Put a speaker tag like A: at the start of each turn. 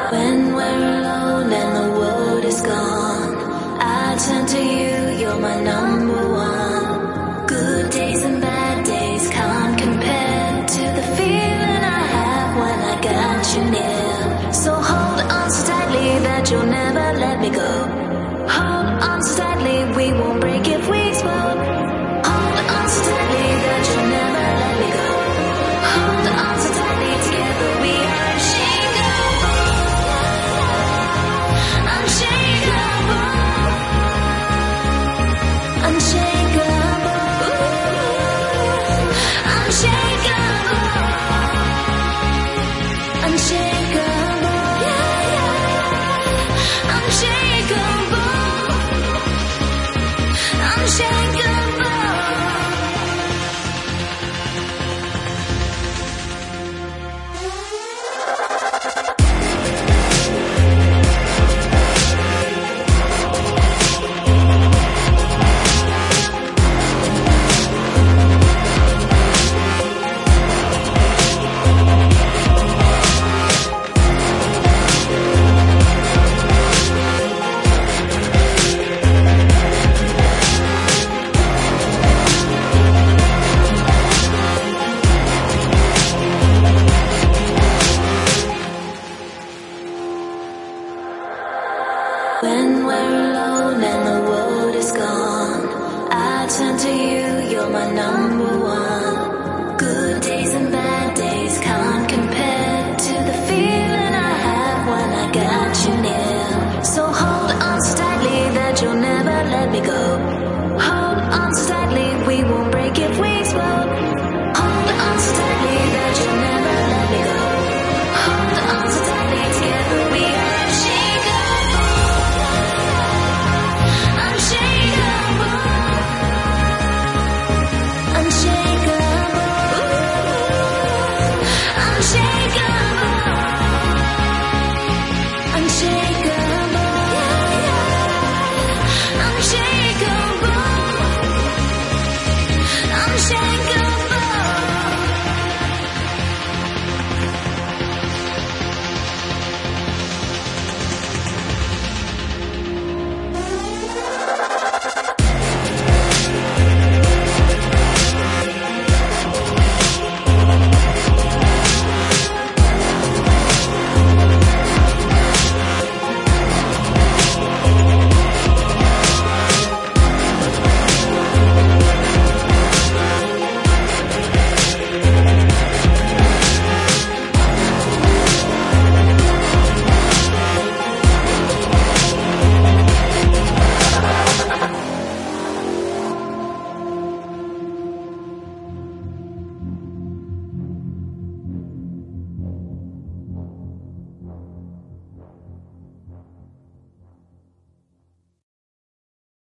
A: When we're alone and the world is gone, I turn to you, you're my number one. Good days and bad days can't compare to the feeling I have when I got you near. So hold on so tightly that you'll never let me go. Hold on so tightly, we won't break if we spoke. Hold on so tightly that you'll never let me go. Hold on so tightly, together we are unshakable. Unshakable. Unshakable. Unshakable. Unshakable. Yeah, yeah. Unshakable. Unshakable. When we're alone and the world is gone, I turn to you, you're my number